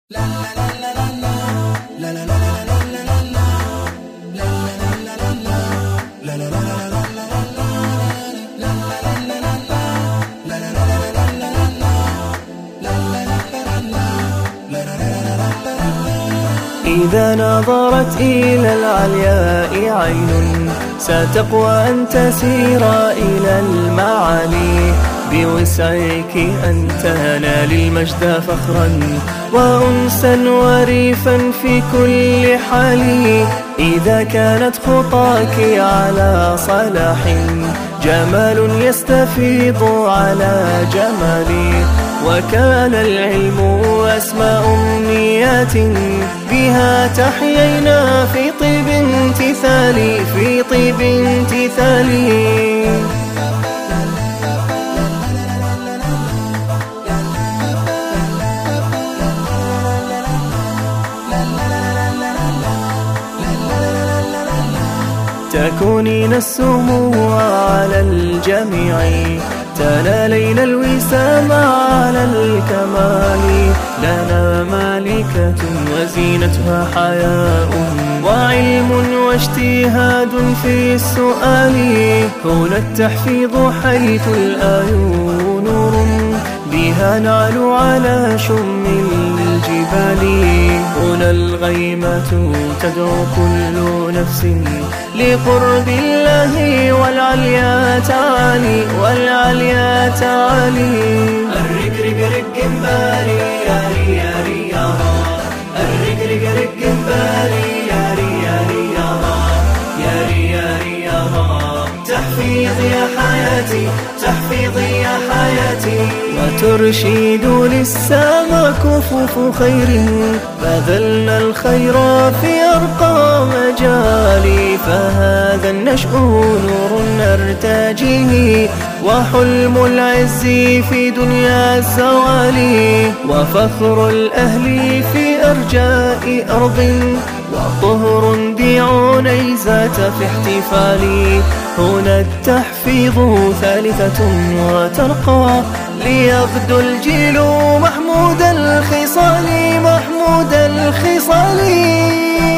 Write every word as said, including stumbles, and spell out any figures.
إذا نظرت إلى العلياء عين ستقوى أن تسير إلى المعالي، بوسعك أن تنال المجد فخرا وأنسا وريفا في كل حال. إذا كانت خطاك على صلاح جمال يستفيض على جمالي، وكان العلم أسمى أمنيات بها تحيينا في طيب امتثالي في طيب امتثالي. تكونين السمو على الجميع، تنالين الوسام على الكمال. لنا مالكة وزينتها حياء وعلم واجتهاد في السؤال. هنا التحفيظ حيث الآي نور بها نعلو على شم الجبال. هنا الغيمة تدعو كل نفس لقرب الله والعليا تعالي والعليا تعالي. الرق رق رق مباري يا ري يا ري يا را، الرق رق رق مباري يا ري يا ري يا را، يا ري يا ري يا را. تحفيظ يا حياتي تحفيظ يا حياتي، وترشيد للسما كفوف خير بذلنا الخير في أرقى مجالي. فهذا النشء نور نرتجيه وحلم العز في دنيا الزوال، وفخر الأهل في أرجاء أرض وطهر ديع نيزات في احتفالي. هنا التحفيظ ثالثة وترقى ليغدو الجيل محمود الخصال محمود الخصال.